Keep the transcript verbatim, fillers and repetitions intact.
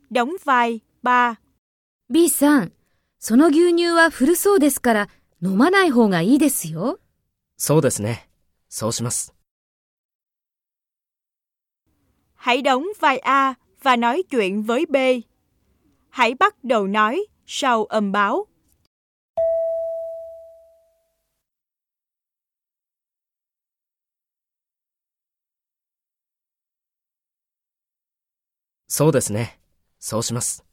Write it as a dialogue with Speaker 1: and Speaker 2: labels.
Speaker 1: đóng vai ba.
Speaker 2: B さん、その牛乳は古そうですから飲まない方がいいですよ。
Speaker 3: そうですね。そうします。
Speaker 1: Hãy đóng vai A và nói chuyện với B. Hãy bắt đầu nói sau âm báo.
Speaker 3: そうですね。そうします。